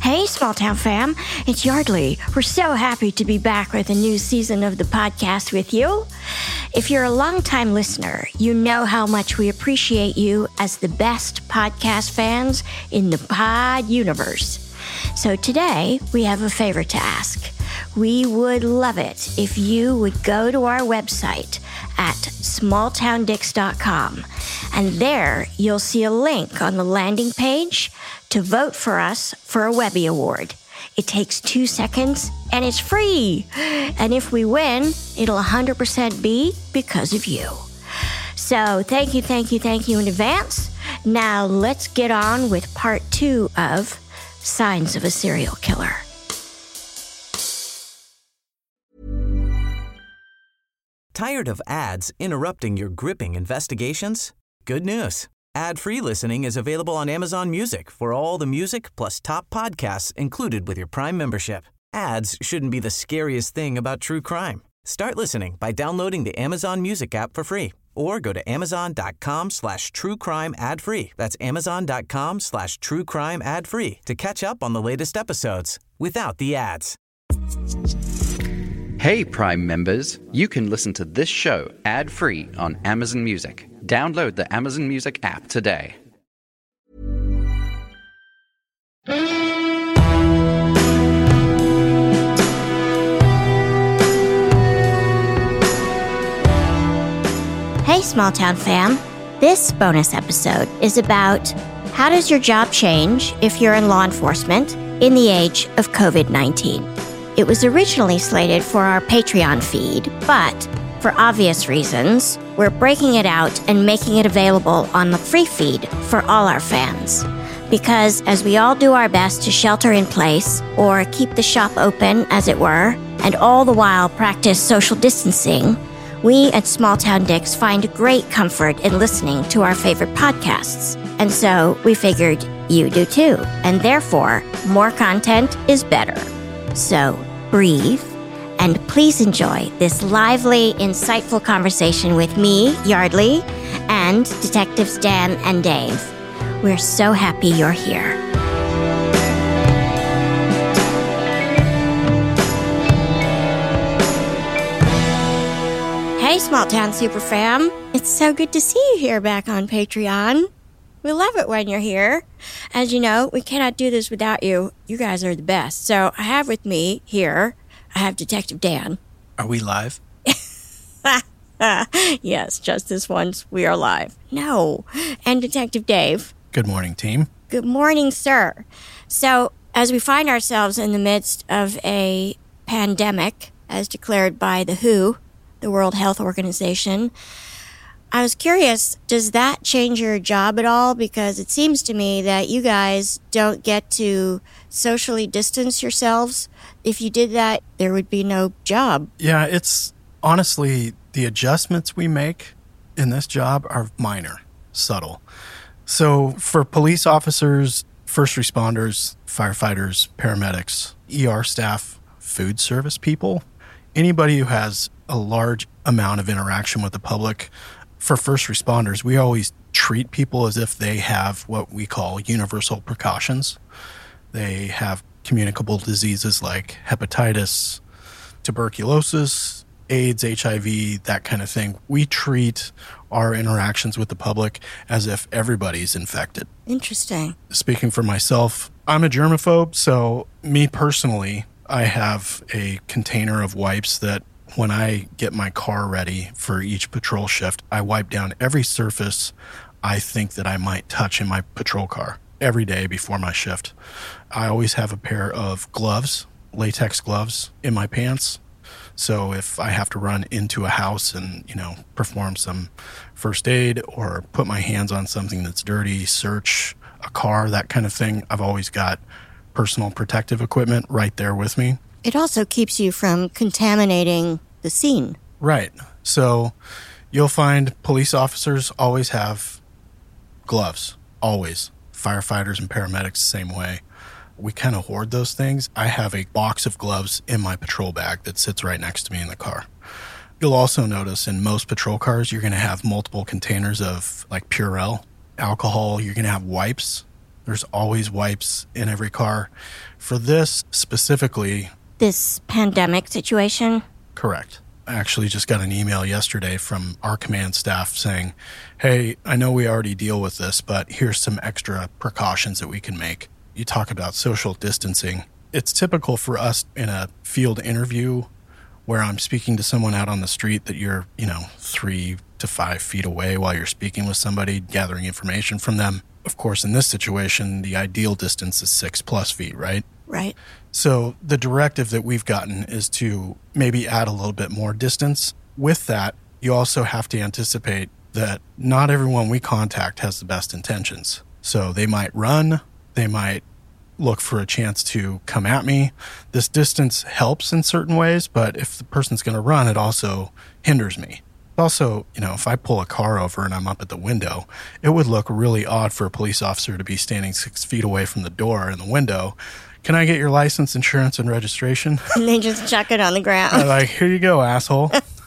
Hey, Small Town fam, it's Yardley. We're so happy to be back with a new season of the podcast with you. If you're a longtime listener, you know how much we appreciate you as the best podcast fans in the pod universe. So today, we have a favor to ask. We would love it if you would go to our website at smalltowndicks.com, and there you'll see a link on the landing page to vote for us for a Webby Award. It takes 2 seconds and it's free. And if we win, it'll 100% be because of you. So thank you in advance. Now let's get on with part 2 of Signs of a Serial Killer. Tired of ads interrupting your gripping investigations? Good news. Ad-free listening is available on Amazon Music for all the music plus top podcasts included with your Prime membership. Ads shouldn't be the scariest thing about true crime. Start listening by downloading the Amazon Music app for free or go to amazon.com/truecrime ad-free. That's amazon.com/truecrime ad-free to catch up on the latest episodes without the ads. Hey, Prime members, you can listen to this show ad-free on Amazon Music. Download the Amazon Music app today. Hey, Small Town fam. This bonus episode is about how does your job change if you're in law enforcement in the age of COVID-19. It was originally slated for our Patreon feed, but for obvious reasons, we're breaking it out and making it available on the free feed for all our fans. Because as we all do our best to shelter in place, or keep the shop open, as it were, and all the while practice social distancing, we at Small Town Dicks find great comfort in listening to our favorite podcasts. And so we figured you do too. And therefore, more content is better. So breathe. And please enjoy this lively, insightful conversation with me, Yardley, and Detectives Dan and Dave. We're so happy you're here. Hey, Small Town Super Fam. It's so good to see you here back on Patreon. We love it when you're here. As you know, we cannot do this without you. You guys are the best. So I have with me here, I have Detective Dan. Are we live? Yes, just this once, we are live. No. And Detective Dave. Good morning, team. Good morning, sir. So, as we find ourselves in the midst of a pandemic, as declared by the WHO, the World Health Organization, I was curious, does that change your job at all? Because it seems to me that you guys don't get to socially distance yourselves. If you did that, there would be no job. Yeah, it's honestly, the adjustments we make in this job are minor, subtle. So for police officers, first responders, firefighters, paramedics, ER staff, food service people, anybody who has a large amount of interaction with the public, for first responders, we always treat people as if they have what we call universal precautions. They have communicable diseases like hepatitis, tuberculosis, AIDS, HIV, that kind of thing. We treat our interactions with the public as if everybody's infected. Interesting. Speaking for myself, I'm a germaphobe, so me personally, I have a container of wipes that when I get my car ready for each patrol shift, I wipe down every surface I think that I might touch in my patrol car every day before my shift. I always have a pair of gloves, latex gloves, in my pants. So if I have to run into a house and, perform some first aid or put my hands on something that's dirty, search a car, that kind of thing, I've always got personal protective equipment right there with me. It also keeps you from contaminating the scene. Right. So you'll find police officers always have gloves, always. Firefighters and paramedics, same way. We kind of hoard those things. I have a box of gloves in my patrol bag that sits right next to me in the car. You'll also notice in most patrol cars, you're going to have multiple containers of like Purell alcohol. You're going to have wipes There's always wipes in every car. For this specifically... This pandemic situation? Correct. I actually just got an email yesterday from our command staff saying, hey, I know we already deal with this, but here's some extra precautions that we can make. You talk about social distancing. It's typical for us in a field interview where I'm speaking to someone out on the street that you're, 3 to 5 feet away while you're speaking with somebody, gathering information from them. Of course, in this situation, the ideal distance is 6+ feet, right? Right. So the directive that we've gotten is to maybe add a little bit more distance. With that, you also have to anticipate that not everyone we contact has the best intentions. So they might run, they might look for a chance to come at me. This distance helps in certain ways, but if the person's going to run, it also hinders me. Also, if I pull a car over and I'm up at the window, it would look really odd for a police officer to be standing 6 feet away from the door in the window. Can I get your license, insurance, and registration? And they just chuck it on the ground. I'm like, here you go, asshole.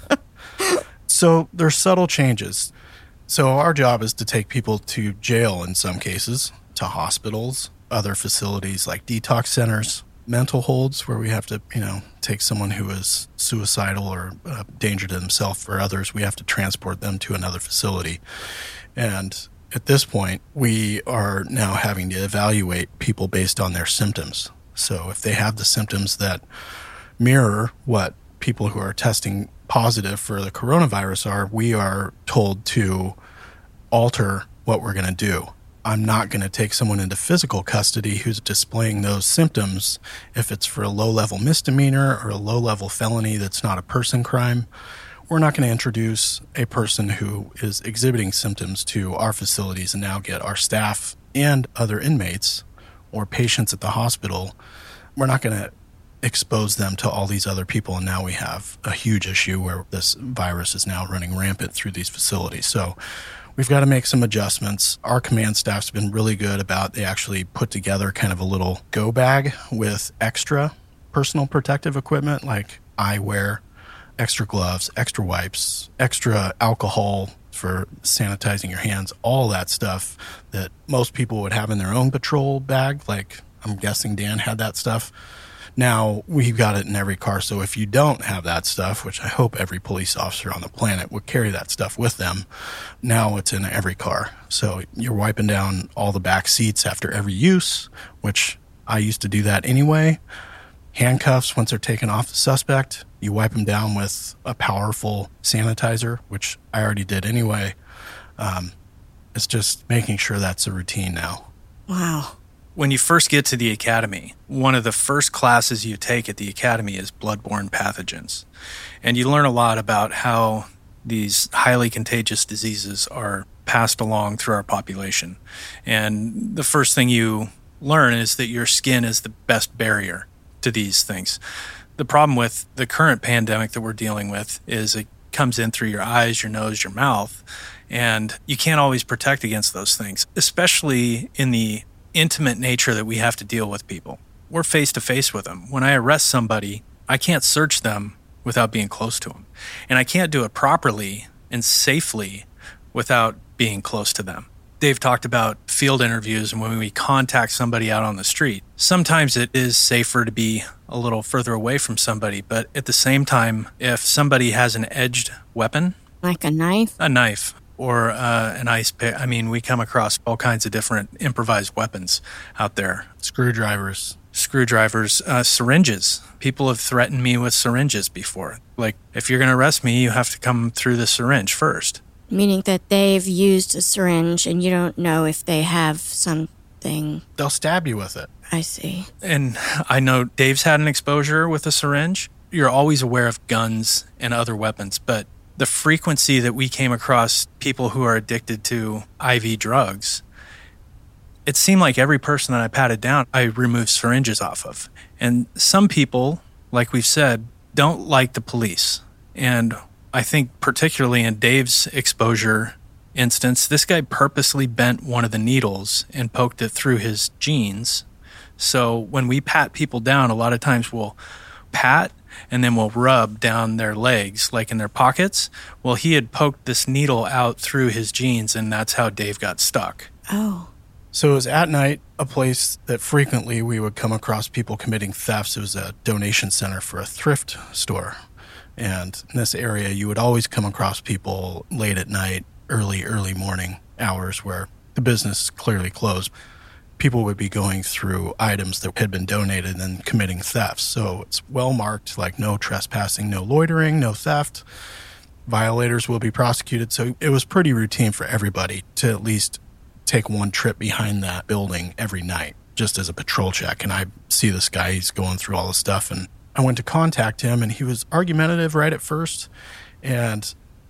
So there's subtle changes. So our job is to take people to jail in some cases, to hospitals, other facilities like detox centers, mental holds where we have to, take someone who is suicidal or a danger to themselves or others. We have to transport them to another facility. And at this point, we are now having to evaluate people based on their symptoms. So if they have the symptoms that mirror what people who are testing positive for the coronavirus are, we are told to alter what we're going to do. I'm not going to take someone into physical custody who's displaying those symptoms if it's for a low-level misdemeanor or a low-level felony that's not a person crime. We're not going to introduce a person who is exhibiting symptoms to our facilities and now get our staff and other inmates or patients at the hospital. We're not going to expose them to all these other people, and now we have a huge issue where this virus is now running rampant through these facilities. So we've got to make some adjustments. Our command staff's been really good about, they actually put together kind of a little go bag with extra personal protective equipment like eyewear, extra gloves, extra wipes, extra alcohol for sanitizing your hands, all that stuff that most people would have in their own patrol bag. Like I'm guessing Dan had that stuff. Now, we've got it in every car, so if you don't have that stuff, which I hope every police officer on the planet would carry that stuff with them, now it's in every car. So you're wiping down all the back seats after every use, which I used to do that anyway. Handcuffs, once they're taken off the suspect, you wipe them down with a powerful sanitizer, which I already did anyway. It's just making sure that's a routine now. Wow. When you first get to the academy, one of the first classes you take at the academy is bloodborne pathogens. And you learn a lot about how these highly contagious diseases are passed along through our population. And the first thing you learn is that your skin is the best barrier to these things. The problem with the current pandemic that we're dealing with is it comes in through your eyes, your nose, your mouth, and you can't always protect against those things, especially in the intimate nature that we have to deal with people. We're face to face with them. When I arrest somebody, I can't search them without being close to them. And I can't do it properly and safely without being close to them. Dave talked about field interviews and when we contact somebody out on the street. Sometimes it is safer to be a little further away from somebody, but at the same time, if somebody has an edged weapon, like a knife, or an ice pick. I mean, we come across all kinds of different improvised weapons out there. Screwdrivers, syringes. People have threatened me with syringes before. Like, if you're going to arrest me, you have to come through the syringe first. Meaning that they've used a syringe and you don't know if they have something. They'll stab you with it. I see. And I know Dave's had an exposure with a syringe. You're always aware of guns and other weapons, but the frequency that we came across people who are addicted to IV drugs, it seemed like every person that I patted down, I removed syringes off of. And some people, like we've said, don't like the police. And I think particularly in Dave's exposure instance, this guy purposely bent one of the needles and poked it through his jeans. So when we pat people down, a lot of times we'll pat and then we'll rub down their legs, like in their pockets. Well, he had poked this needle out through his jeans, and that's how Dave got stuck. Oh. So it was at night, a place that frequently we would come across people committing thefts. It was a donation center for a thrift store. And in this area, you would always come across people late at night, early morning hours where the business is clearly closed. People would be going through items that had been donated and committing thefts. So it's well marked, like no trespassing, no loitering, no theft. Violators will be prosecuted. So it was pretty routine for everybody to at least take one trip behind that building every night, just as a patrol check. And I see this guy, he's going through all the stuff, and I went to contact him, and he was argumentative right at first. And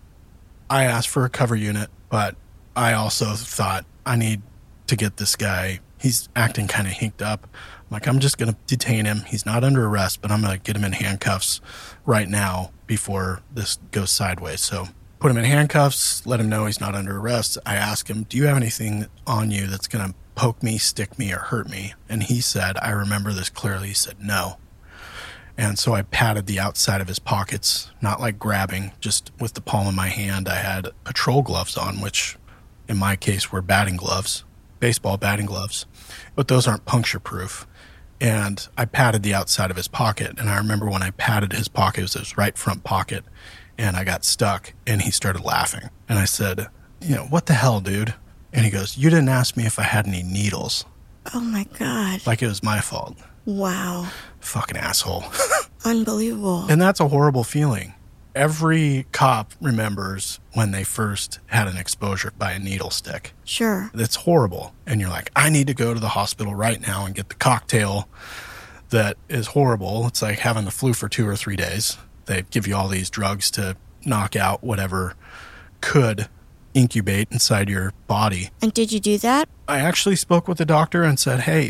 I asked for a cover unit, but I also thought I need to get this guy. He's acting kind of hinked up. I'm like, I'm just going to detain him. He's not under arrest, but I'm going to get him in handcuffs right now before this goes sideways. So put him in handcuffs, let him know he's not under arrest. I asked him, do you have anything on you that's going to poke me, stick me, or hurt me? And he said, I remember this clearly. He said, no. And so I patted the outside of his pockets, not like grabbing, just with the palm of my hand. I had patrol gloves on, which in my case were batting gloves, baseball batting gloves, but those aren't puncture proof. And I patted the outside of his pocket. And I remember when I patted his pocket, it was his right front pocket, and I got stuck, and he started laughing. And I said, what the hell, dude? And he goes, you didn't ask me if I had any needles. Oh, my God. Like it was my fault. Wow. Fucking asshole. Unbelievable. And that's a horrible feeling. Every cop remembers when they first had an exposure by a needle stick. Sure. That's horrible. And you're like, I need to go to the hospital right now and get the cocktail that is horrible. It's like having the flu for 2 or 3 days. They give you all these drugs to knock out whatever could incubate inside your body. And did you do that? I actually spoke with the doctor and said, hey,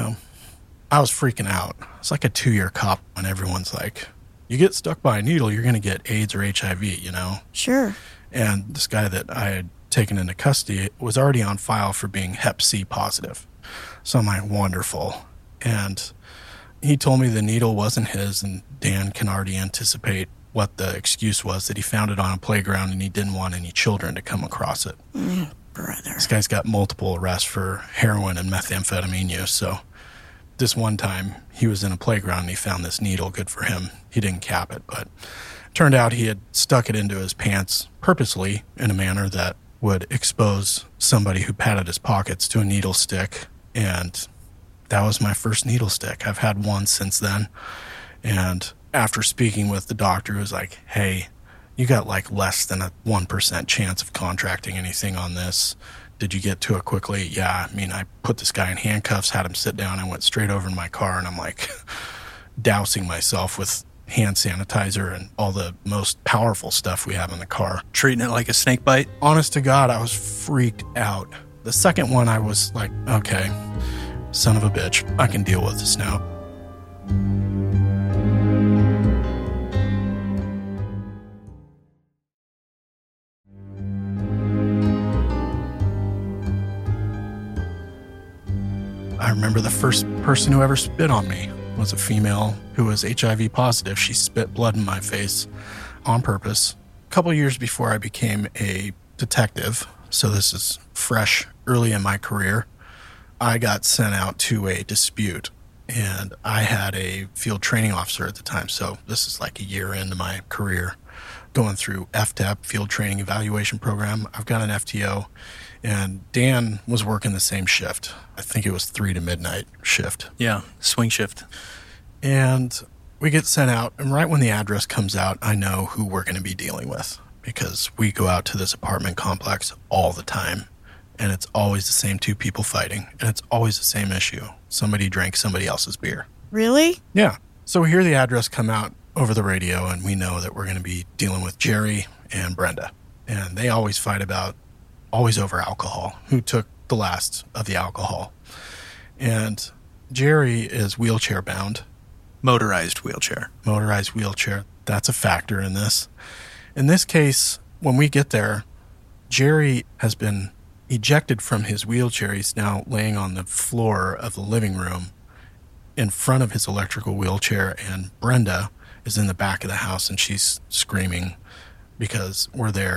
I was freaking out. It's like a 2-year cop when everyone's like, you get stuck by a needle, you're going to get AIDS or HIV, Sure. And this guy that I had taken into custody was already on file for being Hep C positive. So I'm like, wonderful. And he told me the needle wasn't his, and Dan can already anticipate what the excuse was, that he found it on a playground and he didn't want any children to come across it. Brother. This guy's got multiple arrests for heroin and methamphetamine use, so this one time he was in a playground and he found this needle. Good for him. He didn't cap it, but it turned out he had stuck it into his pants purposely in a manner that would expose somebody who patted his pockets to a needle stick. And that was my first needle stick. I've had one since then. And after speaking with the doctor, who was like, hey, you got like less than a 1% chance of contracting anything on this. Did you get to it quickly? Yeah. I put this guy in handcuffs, had him sit down, and went straight over in my car, and I'm like dousing myself with hand sanitizer and all the most powerful stuff we have in the car. Treating it like a snake bite? Honest to God, I was freaked out. The second one, I was like, okay, son of a bitch, I can deal with this now. I remember the first person who ever spit on me was a female who was HIV positive. She spit blood in my face on purpose. A couple years before I became a detective, so this is fresh early in my career, I got sent out to a dispute, and I had a field training officer at the time, so this is like a year into my career, going through FTEP, Field Training Evaluation Program. I've got an FTO, and Dan was working the same shift. I think it was 3 to midnight shift. Yeah, swing shift. And we get sent out, and right when the address comes out, I know who we're going to be dealing with, because we go out to this apartment complex all the time, and it's always the same 2 people fighting, and it's always the same issue. Somebody drank somebody else's beer. Really? Yeah. So we hear the address come out over the radio, and we know that we're going to be dealing with Jerry and Brenda. And they always fight always over alcohol, who took the last of the alcohol. And Jerry is wheelchair bound. Motorized wheelchair. Motorized wheelchair. That's a factor in this. In this case, when we get there, Jerry has been ejected from his wheelchair. He's now laying on the floor of the living room in front of his electrical wheelchair, and Brenda is in the back of the house, and she's screaming because we're there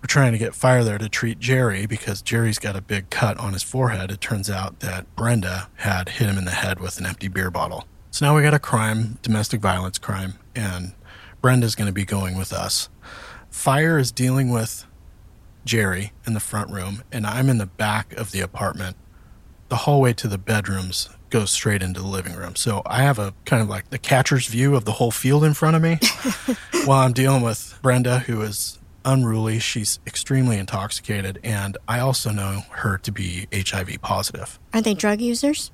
we're trying to get fire there to treat Jerry because Jerry's got a big cut on his forehead. It turns out that Brenda had hit him in the head with an empty beer bottle. So now we got a crime, domestic violence crime, and Brenda's going to be going with us. Fire is dealing with Jerry in the front room, and I'm in the back of the apartment. The hallway to the bedrooms goes straight into the living room. So I have a kind of like the catcher's view of the whole field in front of me while I'm dealing with Brenda, who is unruly. She's extremely intoxicated, and I also know her to be HIV positive. Are they drug users?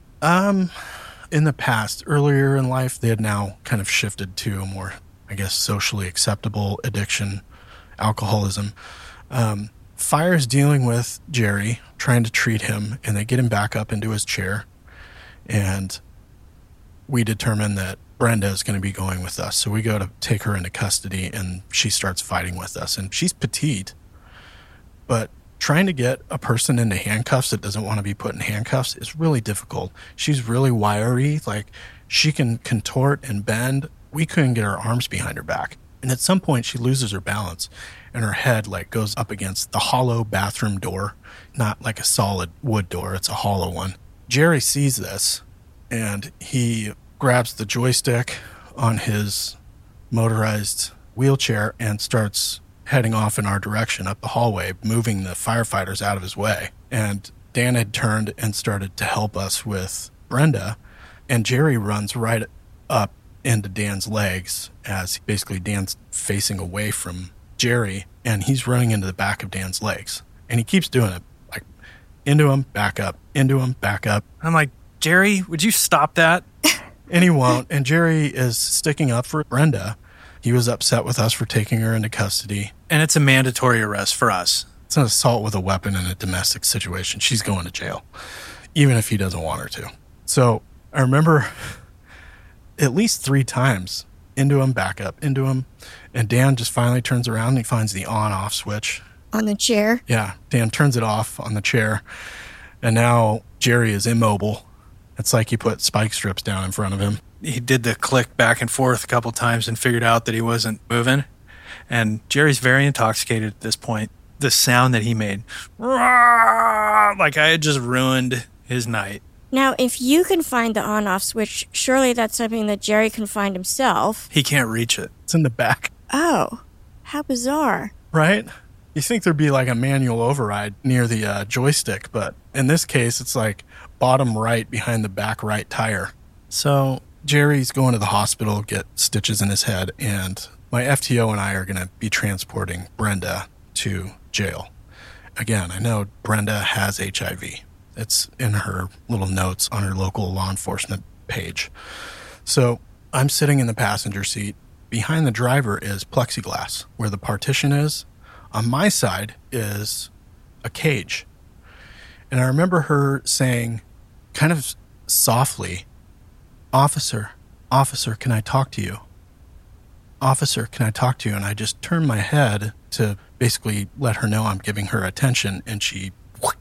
In the past, earlier in life, they had now kind of shifted to a more, I guess, socially acceptable addiction, alcoholism. Fire's dealing with Jerry, trying to treat him, and they get him back up into his chair. And we determine that Brenda is going to be going with us. So we go to take her into custody, and she starts fighting with us. And she's petite, but trying to get a person into handcuffs that doesn't want to be put in handcuffs is really difficult. She's really wiry. Like, she can contort and bend. We couldn't get our arms behind her back. And at some point, she loses her balance, and her head goes up against the hollow bathroom door, not like a solid wood door. It's a hollow one. Jerry sees this, and he grabs the joystick on his motorized wheelchair and starts heading off in our direction up the hallway, moving the firefighters out of his way. And Dan had turned and started to help us with Brenda, and Jerry runs right up into Dan's legs as basically Dan's facing away from Jerry, and he's running into the back of Dan's legs. And he keeps doing it, like into him, back up, into him, back up. I'm like, Jerry, would you stop that? And he won't. And Jerry is sticking up for Brenda. He was upset with us for taking her into custody. And it's a mandatory arrest for us. It's an assault with a weapon in a domestic situation. She's going to jail, even if he doesn't want her to. So I remember at least 3 times, into him, back up, into him. And Dan just finally turns around and he finds the on-off switch. On the chair? Yeah. Dan turns it off on the chair. And now Jerry is immobile. It's like he put spike strips down in front of him. He did the click back and forth a couple times and figured out that he wasn't moving. And Jerry's very intoxicated at this point. The sound that he made, like I had just ruined his night. Now, if you can find the on-off switch, surely that's something that Jerry can find himself. He can't reach it. It's in the back. Oh, how bizarre. Right? You think there'd be like a manual override near the joystick, but in this case, it's like bottom right behind the back right tire. So Jerry's going to the hospital, get stitches in his head, and my FTO and I are going to be transporting Brenda to jail. Again, I know Brenda has HIV. It's in her little notes on her local law enforcement page. So I'm sitting in the passenger seat. Behind the driver is plexiglass, where the partition is. On my side is a cage. And I remember her saying, kind of softly, Officer, can I talk to you? Officer, can I talk to you? And I just turned my head to basically let her know I'm giving her attention, and she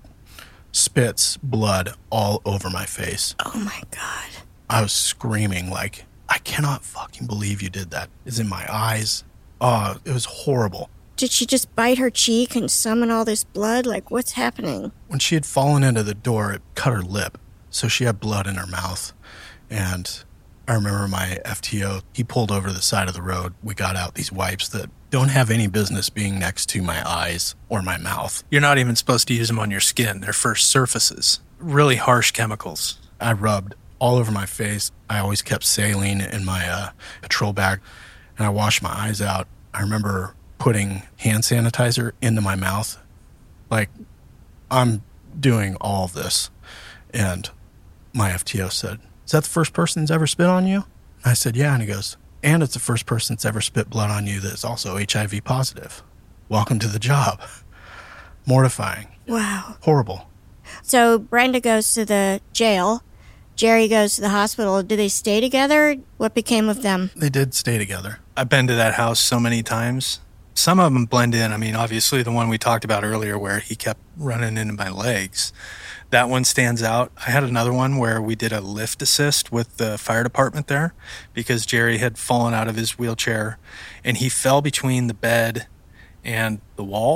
spits blood all over my face. Oh my God. I was screaming like, I cannot fucking believe you did that. It's in my eyes. Oh, it was horrible. Did she just bite her cheek and summon all this blood? Like, what's happening? When she had fallen into the door, it cut her lip. So she had blood in her mouth. And I remember my FTO, he pulled over to the side of the road. We got out these wipes that don't have any business being next to my eyes or my mouth. You're not even supposed to use them on your skin. They're for surfaces. Really harsh chemicals. I rubbed all over my face. I always kept saline in my patrol bag, and I washed my eyes out. I remember putting hand sanitizer into my mouth. Like, I'm doing all of this. And my FTO said, is that the first person that's ever spit on you? And I said, yeah. And he goes, and it's the first person that's ever spit blood on you that's also HIV positive. Welcome to the job. Mortifying. Wow. Horrible. So Brenda goes to the jail. Jerry goes to the hospital. Do they stay together? What became of them? They did stay together. I've been to that house so many times. Some of them blend in. I mean, obviously the one we talked about earlier where he kept running into my legs. That one stands out. I had another one where we did a lift assist with the fire department there because Jerry had fallen out of his wheelchair and he fell between the bed and the wall.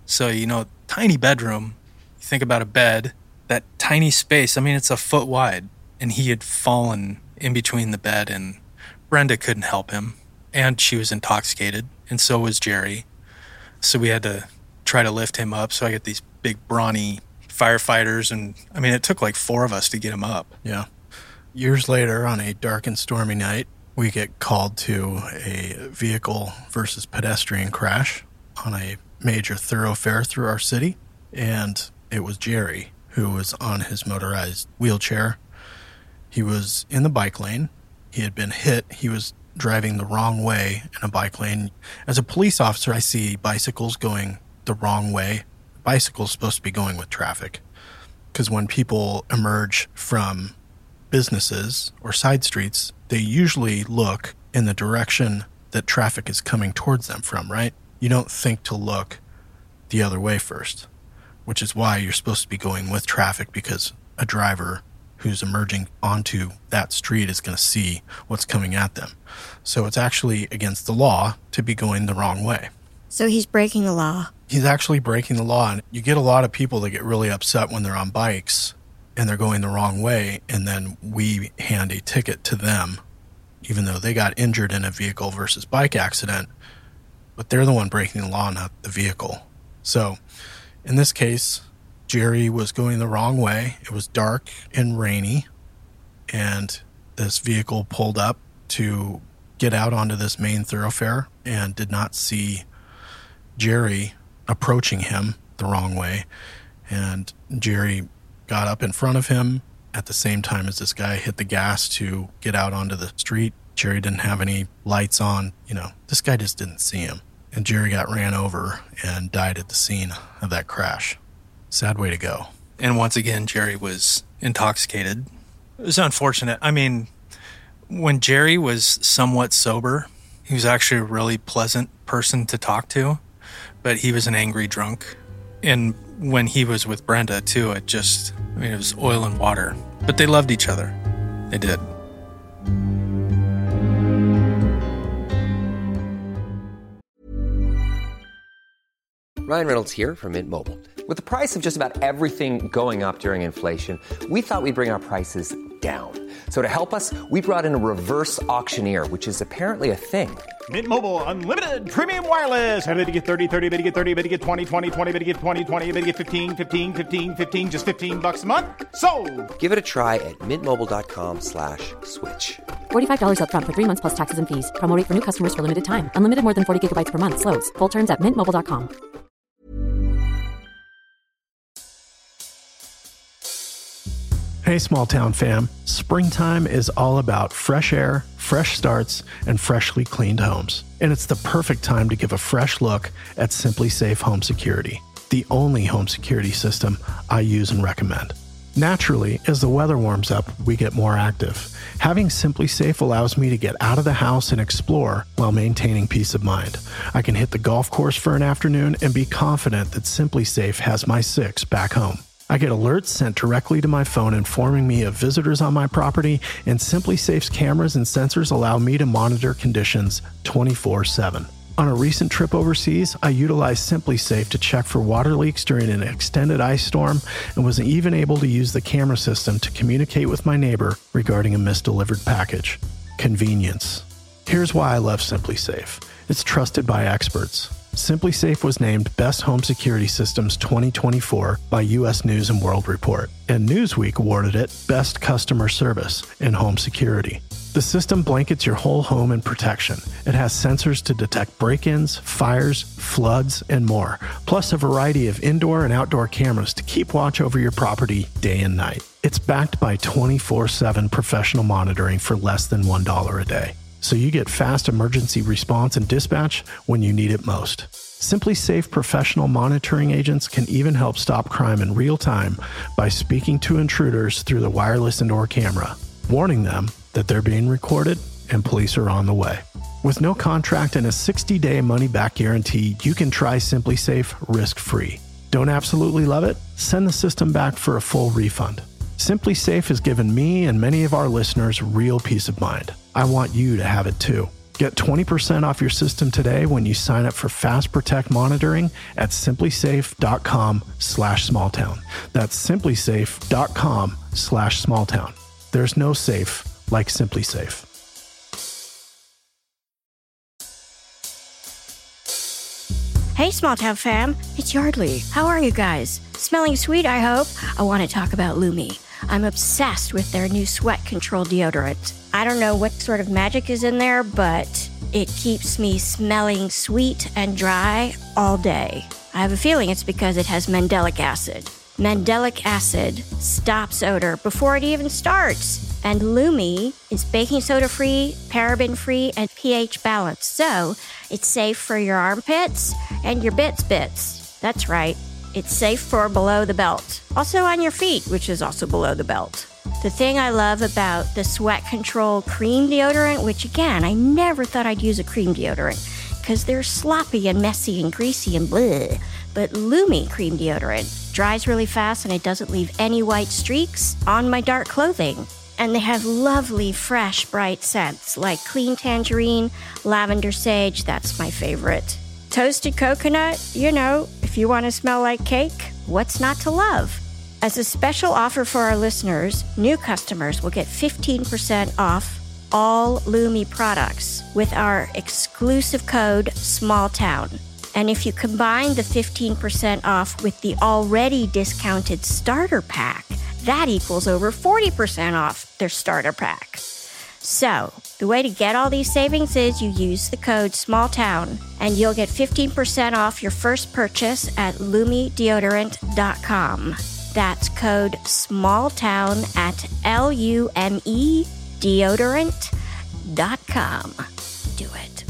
So, tiny bedroom, you think about a bed, that tiny space, it's a foot wide. And he had fallen in between the bed, and Brenda couldn't help him. And she was intoxicated, and so was Jerry. So we had to try to lift him up. So I get these big, brawny firefighters, and it took like 4 of us to get him up. Yeah. Years later, on a dark and stormy night, we get called to a vehicle versus pedestrian crash on a major thoroughfare through our city. And it was Jerry who was on his motorized wheelchair. He was in the bike lane. He had been hit. He was driving the wrong way in a bike lane. As a police officer, I see bicycles going the wrong way. Bicycles supposed to be going with traffic. Because when people emerge from businesses or side streets, they usually look in the direction that traffic is coming towards them from, right? You don't think to look the other way first, which is why you're supposed to be going with traffic, because a driver who's emerging onto that street is going to see what's coming at them. So it's actually against the law to be going the wrong way. So he's breaking the law. He's actually breaking the law. And you get a lot of people that get really upset when they're on bikes and they're going the wrong way, and then we hand a ticket to them, even though they got injured in a vehicle versus bike accident, but they're the one breaking the law, not the vehicle. So in this case, Jerry was going the wrong way. It was dark and rainy, and this vehicle pulled up to get out onto this main thoroughfare and did not see Jerry approaching him the wrong way. And Jerry got up in front of him at the same time as this guy hit the gas to get out onto the street. Jerry didn't have any lights on. This guy just didn't see him. And Jerry got ran over and died at the scene of that crash. Sad way to go. And once again, Jerry was intoxicated. It was unfortunate. When Jerry was somewhat sober, he was actually a really pleasant person to talk to, but he was an angry drunk. And when he was with Brenda, too, it was oil and water. But they loved each other. They did. Ryan Reynolds here from Mint Mobile. With the price of just about everything going up during inflation, we thought we'd bring our prices down. So to help us, we brought in a reverse auctioneer, which is apparently a thing. Mint Mobile Unlimited Premium Wireless. How to get 30, 30, bit to get 30, bit to get 20, 20, 20, bit to get 20, 20, bit to get 15, 15, 15, 15, just $15 a month? Sold! Give it a try at mintmobile.com/switch. $45 up front for 3 months plus taxes and fees. Promo rate for new customers for limited time. Unlimited more than 40 gigabytes per month. Slows full terms at mintmobile.com. Hey, small town fam. Springtime is all about fresh air, fresh starts, and freshly cleaned homes. And it's the perfect time to give a fresh look at Simply Safe Home Security, the only home security system I use and recommend. Naturally, as the weather warms up, we get more active. Having Simply Safe allows me to get out of the house and explore while maintaining peace of mind. I can hit the golf course for an afternoon and be confident that Simply Safe has my 6 back home. I get alerts sent directly to my phone informing me of visitors on my property, and Simply Safe's cameras and sensors allow me to monitor conditions 24/7. On a recent trip overseas, I utilized Simply Safe to check for water leaks during an extended ice storm and was even able to use the camera system to communicate with my neighbor regarding a misdelivered package. Convenience. Here's why I love Simply Safe. It's trusted by experts. Simply Safe was named Best Home Security Systems 2024 by U.S. News & World Report, and Newsweek awarded it Best Customer Service in Home Security. The system blankets your whole home in protection. It has sensors to detect break-ins, fires, floods, and more, plus a variety of indoor and outdoor cameras to keep watch over your property day and night. It's backed by 24/7 professional monitoring for less than $1 a day. So you get fast emergency response and dispatch when you need it most. Simply Safe professional monitoring agents can even help stop crime in real time by speaking to intruders through the wireless indoor camera, warning them that they're being recorded and police are on the way. With no contract and a 60-day money-back guarantee, you can try Simply Safe risk-free. Don't absolutely love it? Send the system back for a full refund. Simply Safe has given me and many of our listeners real peace of mind. I want you to have it too. Get 20% off your system today when you sign up for Fast Protect monitoring at simplysafe.com/smalltown. That's simplysafe.com/smalltown. There's no safe like Simply Safe. Hey, Small Town fam, it's Yardley. How are you guys? Smelling sweet, I hope? I want to talk about Lumi. I'm obsessed with their new sweat control deodorant. I don't know what sort of magic is in there, but it keeps me smelling sweet and dry all day. I have a feeling it's because it has mandelic acid. Mandelic acid stops odor before it even starts. And Lumi is baking soda free, paraben free, and pH balanced. So it's safe for your armpits and your bits. That's right. It's safe for below the belt. Also on your feet, which is also below the belt. The thing I love about the Sweat Control cream deodorant, which again, I never thought I'd use a cream deodorant because they're sloppy and messy and greasy and bleh. But Lumi cream deodorant dries really fast and it doesn't leave any white streaks on my dark clothing. And they have lovely, fresh, bright scents like clean tangerine, lavender sage, that's my favorite. Toasted coconut, you know, if you want to smell like cake, what's not to love? As a special offer for our listeners, new customers will get 15% off all Lumi products with our exclusive code SMALLTOWN. And if you combine the 15% off with the already discounted starter pack, that equals over 40% off their starter pack. So, the way to get all these savings is you use the code SMALLTOWN and you'll get 15% off your first purchase at LumiDeodorant.com. That's code SMALLTOWN at LumiDeodorant.com. Do it.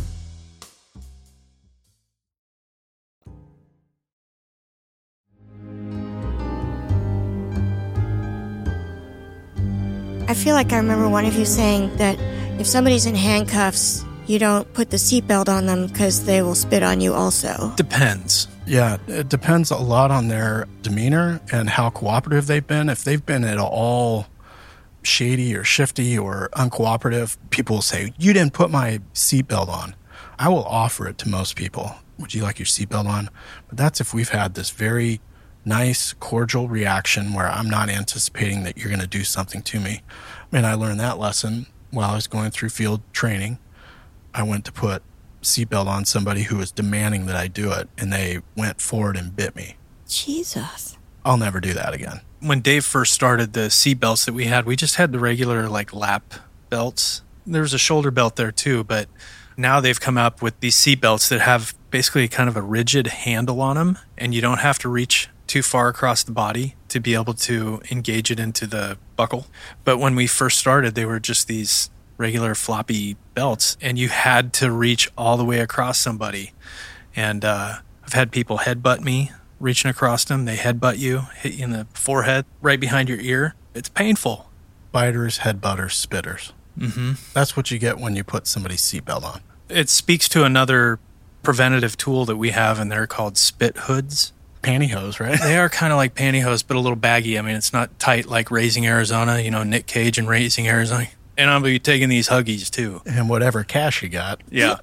I feel like I remember one of you saying that if somebody's in handcuffs, you don't put the seatbelt on them because they will spit on you also. Depends. Yeah, it depends a lot on their demeanor and how cooperative they've been. If they've been at all shady or shifty or uncooperative, people will say, "You didn't put my seatbelt on." I will offer it to most people. "Would you like your seatbelt on?" But that's if we've had this very nice, cordial reaction where I'm not anticipating that you're going to do something to me. I mean, I learned that lesson while I was going through field training. I went to put seatbelt on somebody who was demanding that I do it, and they went forward and bit me. Jesus. I'll never do that again. When Dave first started the seat belts that we just had the regular like lap belts. There was a shoulder belt there too, but now they've come up with these seat belts that have basically kind of a rigid handle on them, and you don't have to reach too far across the body to be able to engage it into the buckle. But when we first started, they were just these regular floppy belts, and you had to reach all the way across somebody. And I've had people headbutt me, reaching across them. They headbutt you, hit you in the forehead, right behind your ear. It's painful. Biters, headbutters, spitters. Mm-hmm. That's what you get when you put somebody's seatbelt on. It speaks to another preventative tool that we have, and they're called spit hoods. Pantyhose, right? They are kind of like pantyhose, but a little baggy. I mean, it's not tight like Raising Arizona, you know, Nick Cage and Raising Arizona. And I'll be taking these Huggies too. And whatever cash you got. Yeah.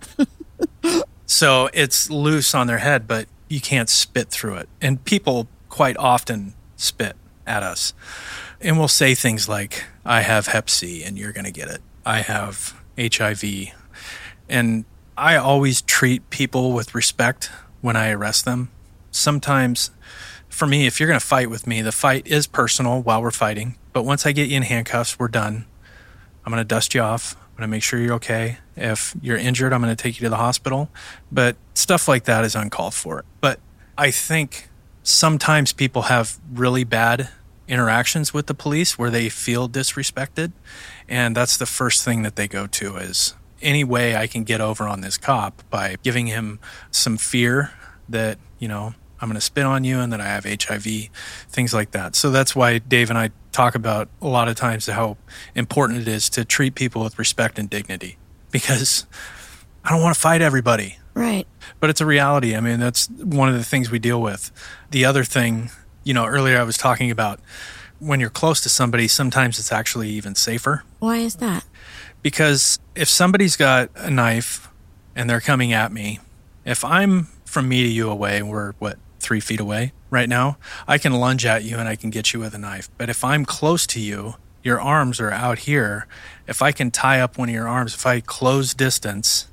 So it's loose on their head, but you can't spit through it. And people quite often spit at us. And we'll say things like, "I have Hep C and you're going to get it. I have HIV." And I always treat people with respect when I arrest them. Sometimes, for me, if you're going to fight with me, the fight is personal while we're fighting. But once I get you in handcuffs, we're done. I'm going to dust you off. I'm going to make sure you're okay. If you're injured, I'm going to take you to the hospital. But stuff like that is uncalled for. But I think sometimes people have really bad interactions with the police where they feel disrespected. And that's the first thing that they go to is any way I can get over on this cop by giving him some fear that, you know, I'm going to spit on you and that I have HIV, things like that. So that's why Dave and I talk about a lot of times how important it is to treat people with respect and dignity, because I don't want to fight everybody. Right. But it's a reality. I mean, that's one of the things we deal with. The other thing, you know, earlier I was talking about when you're close to somebody, sometimes it's actually even safer. Why is that? Because if somebody's got a knife and they're coming at me, if I'm from me to you away, we're 3 feet away right now, I can lunge at you and I can get you with a knife. But if I'm close to you, your arms are out here. If I can tie up one of your arms, if I close distance,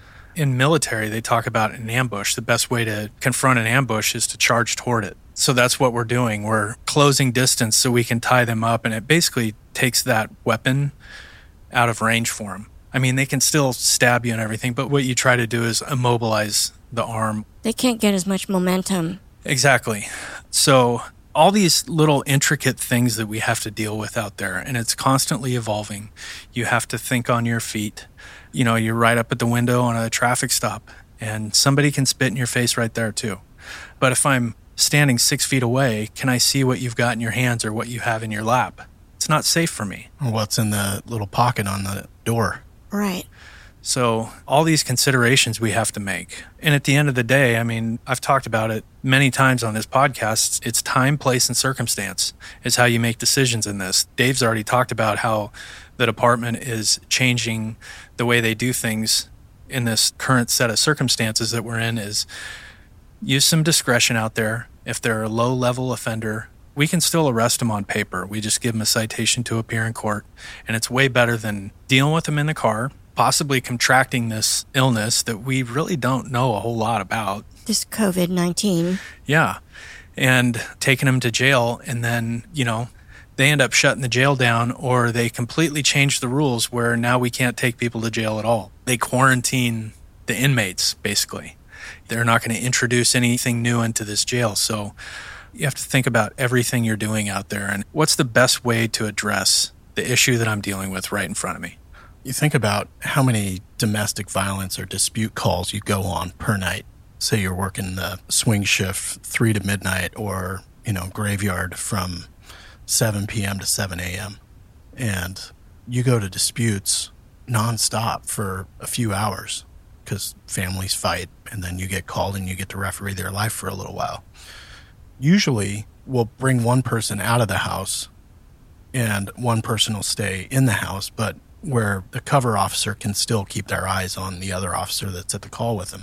in military, they talk about an ambush. The best way to confront an ambush is to charge toward it. So that's what we're doing. We're closing distance so we can tie them up, and it basically takes that weapon out of range for them. I mean, they can still stab you and everything, but what you try to do is immobilize the arm. They can't get as much momentum. Exactly. So all these little intricate things that we have to deal with out there, and it's constantly evolving. You have to think on your feet. You know, you're right up at the window on a traffic stop, and somebody can spit in your face right there too. But if I'm standing 6 feet away, can I see what you've got in your hands or what you have in your lap? It's not safe for me. Or what's in the little pocket on the door. Right. So all these considerations we have to make. And at the end of the day, I mean, I've talked about it many times on this podcast. It's time, place, and circumstance is how you make decisions in this. Dave's already talked about how the department is changing the way they do things in this current set of circumstances that we're in, is use some discretion out there. If they're a low-level offender, we can still arrest them on paper. We just give them a citation to appear in court. And it's way better than dealing with them in the car, possibly contracting this illness that we really don't know a whole lot about. This COVID-19. Yeah. And taking them to jail, and then, you know, they end up shutting the jail down, or they completely change the rules where now we can't take people to jail at all. They quarantine the inmates, basically. They're not going to introduce anything new into this jail. So you have to think about everything you're doing out there and what's the best way to address the issue that I'm dealing with right in front of me. You think about how many domestic violence or dispute calls you go on per night. Say you're working the swing shift 3 to midnight, or, you know, graveyard from 7 p.m. to 7 a.m. And you go to disputes nonstop for a few hours because families fight, and then you get called and you get to referee their life for a little while. Usually we'll bring one person out of the house and one person will stay in the house, but where the cover officer can still keep their eyes on the other officer that's at the call with them.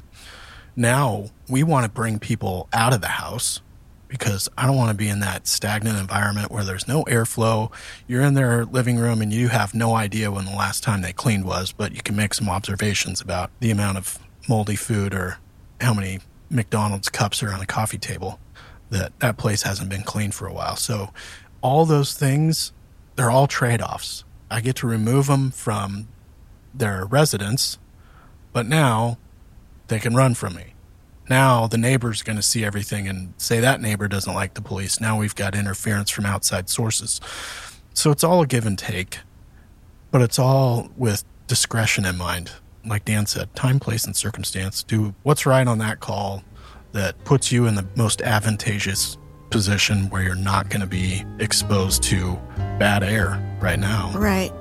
Now we want to bring people out of the house because I don't want to be in that stagnant environment where there's no airflow. You're in their living room and you have no idea when the last time they cleaned was, but you can make some observations about the amount of moldy food or how many McDonald's cups are on a coffee table. That place hasn't been cleaned for a while. So all those things, they're all trade-offs. I get to remove them from their residence, but now they can run from me. Now the neighbor's going to see everything and say that neighbor doesn't like the police. Now we've got interference from outside sources. So it's all a give and take, but it's all with discretion in mind. Like Dan said, time, place, and circumstance. Do what's right on that call that puts you in the most advantageous position where you're not going to be exposed to bad air right now. Right.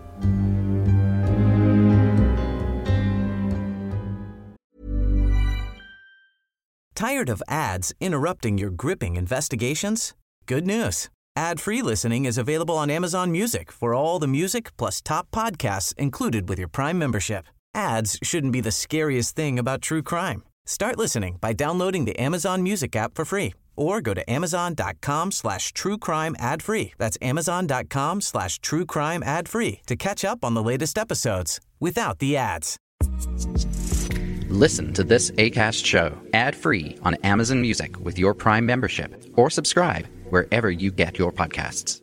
Tired of ads interrupting your gripping investigations? Good news. Ad-free listening is available on Amazon Music for all the music plus top podcasts included with your Prime membership. Ads shouldn't be the scariest thing about true crime. Start listening by downloading the Amazon Music app for free or go to amazon.com/truecrime ad-free. That's amazon.com/truecrime ad-free to catch up on the latest episodes without the ads. Listen to this Acast show ad-free on Amazon Music with your Prime membership, or subscribe wherever you get your podcasts.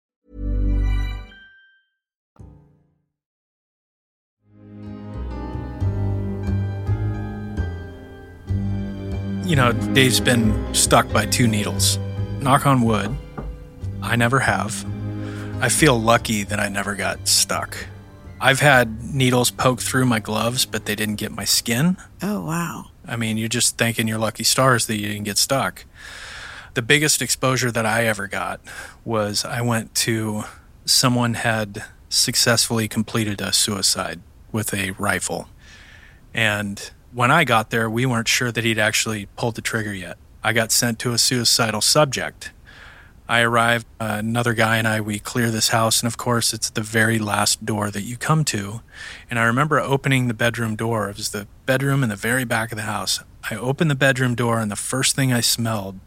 You know, Dave's been stuck by 2 needles. Knock on wood, I never have. I feel lucky that I never got stuck. I've had needles poke through my gloves, but they didn't get my skin. Oh, wow. I mean, you're just thanking your lucky stars that you didn't get stuck. The biggest exposure that I ever got was I went to someone had successfully completed a suicide with a rifle. And when I got there, we weren't sure that he'd actually pulled the trigger yet. I got sent to a suicidal subject. I arrived, another guy and we clear this house, and of course it's the very last door that you come to. And I remember opening the bedroom door. It was the bedroom in the very back of the house. I opened the bedroom door, and the first thing I smelled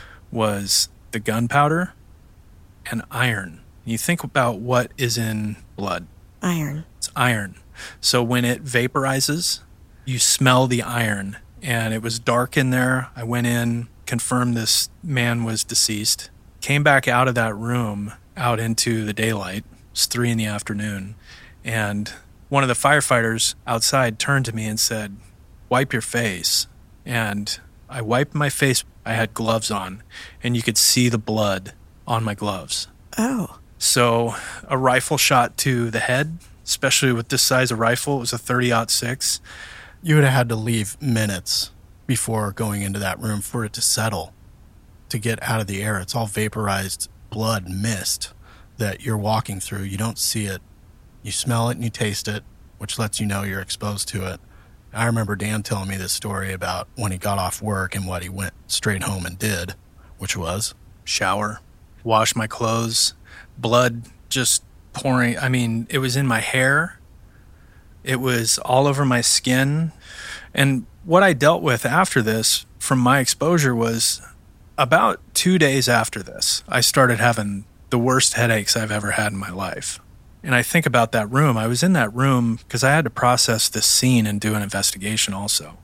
was the gunpowder and iron. You think about what is in blood. Iron. It's iron. So when it vaporizes, you smell the iron. And it was dark in there. I went in, confirmed this man was deceased. Came back out of that room, out into the daylight. It's 3 p.m. And one of the firefighters outside turned to me and said, "Wipe your face." And I wiped my face. I had gloves on, and you could see the blood on my gloves. Oh. So a rifle shot to the head, especially with this size of rifle, it was a 30-06. You would have had to leave minutes before going into that room for it to settle, to get out of the air. It's all vaporized blood mist that you're walking through. You don't see it. You smell it and you taste it, which lets you know you're exposed to it. I remember Dan telling me this story about when he got off work and what he went straight home and did, which was shower, wash my clothes, blood just pouring. I mean, it was in my hair. It was all over my skin. And what I dealt with after this from my exposure was about 2 days after this, I started having the worst headaches I've ever had in my life. And I think about that room. I was in that room because I had to process this scene and do an investigation also.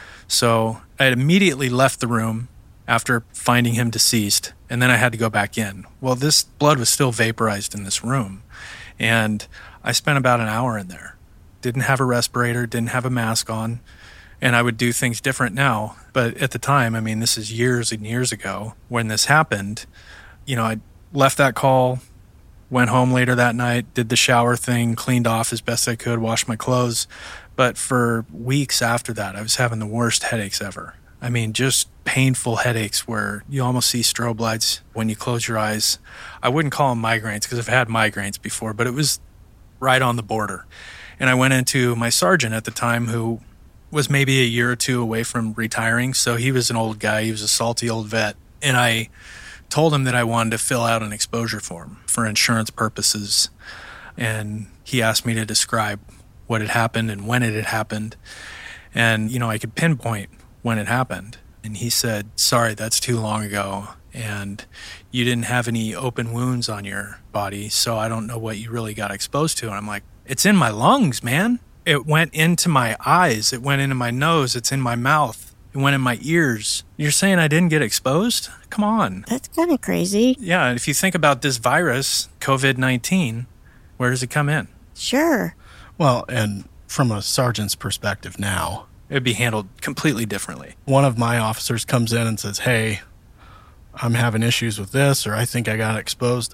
So I had immediately left the room after finding him deceased, and then I had to go back in. Well, this blood was still vaporized in this room, and I spent about an hour in there. Didn't have a respirator, didn't have a mask on, and I would do things different now. But at the time, I mean, this is years and years ago when this happened, I left that call, went home later that night, did the shower thing, cleaned off as best I could, washed my clothes. But for weeks after that, I was having the worst headaches ever. I mean, just painful headaches where you almost see strobe lights when you close your eyes. I wouldn't call them migraines because I've had migraines before, but it was right on the border. And I went into my sergeant at the time, who was maybe a year or two away from retiring. So he was an old guy. He was a salty old vet. And I told him that I wanted to fill out an exposure form for insurance purposes. And he asked me to describe what had happened and when it had happened. And, I could pinpoint when it happened. And he said, "Sorry, that's too long ago. And you didn't have any open wounds on your body, so I don't know what you really got exposed to." And I'm like, "It's in my lungs, man. It went into my eyes. It went into my nose. It's in my mouth. It went in my ears. You're saying I didn't get exposed? Come on." That's kind of crazy. Yeah, and if you think about this virus, COVID-19, where does it come in? Sure. Well, and from a sergeant's perspective now, it would be handled completely differently. One of my officers comes in and says, "Hey, I'm having issues with this," or "I think I got exposed."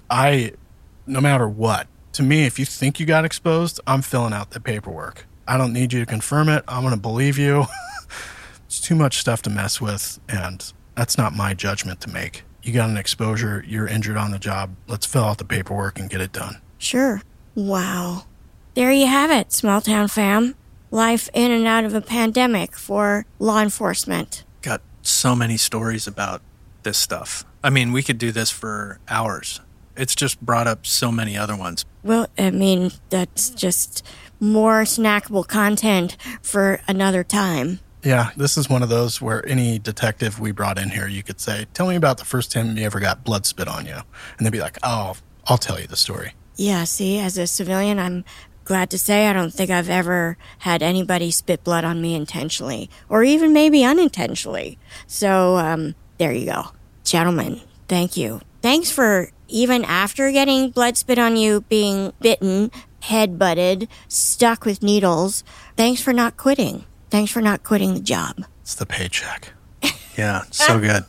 No matter what, to me, if you think you got exposed, I'm filling out the paperwork. I don't need you to confirm it. I'm going to believe you. It's too much stuff to mess with, and that's not my judgment to make. You got an exposure, you're injured on the job. Let's fill out the paperwork and get it done. Sure. Wow. There you have it, small town fam. Life in and out of a pandemic for law enforcement. Got so many stories about this stuff. I mean, we could do this for hours. It's just brought up so many other ones. Well, I mean, that's just more snackable content for another time. Yeah, this is one of those where any detective we brought in here, you could say, "Tell me about the first time you ever got blood spit on you." And they'd be like, "Oh, I'll tell you the story." Yeah, see, as a civilian, I'm glad to say I don't think I've ever had anybody spit blood on me intentionally, or even maybe unintentionally. So, there you go. Gentlemen, thank you. Thanks for, even after getting blood spit on you, being bitten, head-butted, stuck with needles, thanks for not quitting. Thanks for not quitting the job. It's the paycheck. Yeah, so good.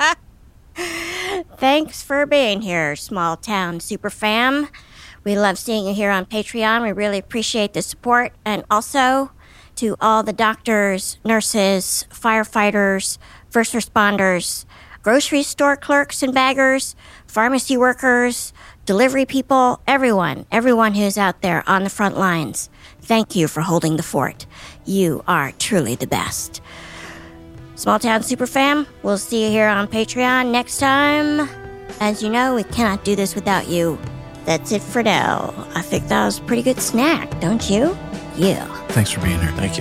Thanks for being here, small town super fam. We love seeing you here on Patreon. We really appreciate the support. And also to all the doctors, nurses, firefighters, first responders, grocery store clerks and baggers, pharmacy workers, delivery people, everyone who's out there on the front lines. Thank you for holding the fort. You are truly the best. Small Town Superfam, we'll see you here on Patreon next time. as you know, we cannot do this without you. That's it for now. I think that was a pretty good snack, don't you? Yeah. Thanks for being here. Thank you.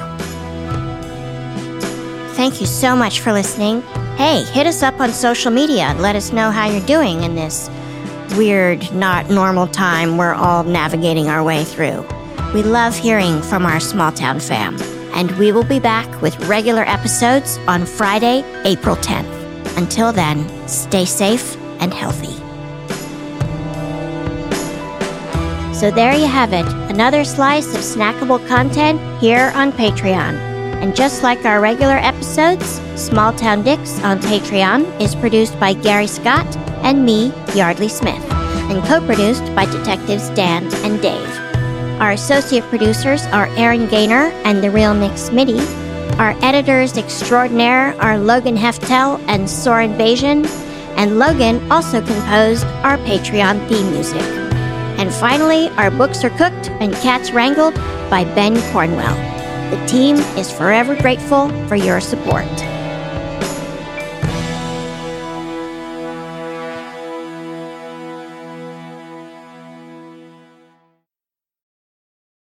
Thank you so much for listening. Hey, hit us up on social media and let us know how you're doing in this weird, not normal time we're all navigating our way through. We love hearing from our small town fam, and we will be back with regular episodes on Friday, April 10th. Until then, stay safe and healthy. So there you have it, another slice of snackable content here on Patreon. And just like our regular episodes, Small Town Dicks on Patreon is produced by Gary Scott and me, Yardley Smith, and co-produced by Detectives Dan and Dave. Our associate producers are Aaron Gaynor and The Real Nick Smitty. Our editors extraordinaire are Logan Heftel and Soren Bajan, and Logan also composed our Patreon theme music. And finally, our books are cooked and cats wrangled by Ben Cornwell. The team is forever grateful for your support.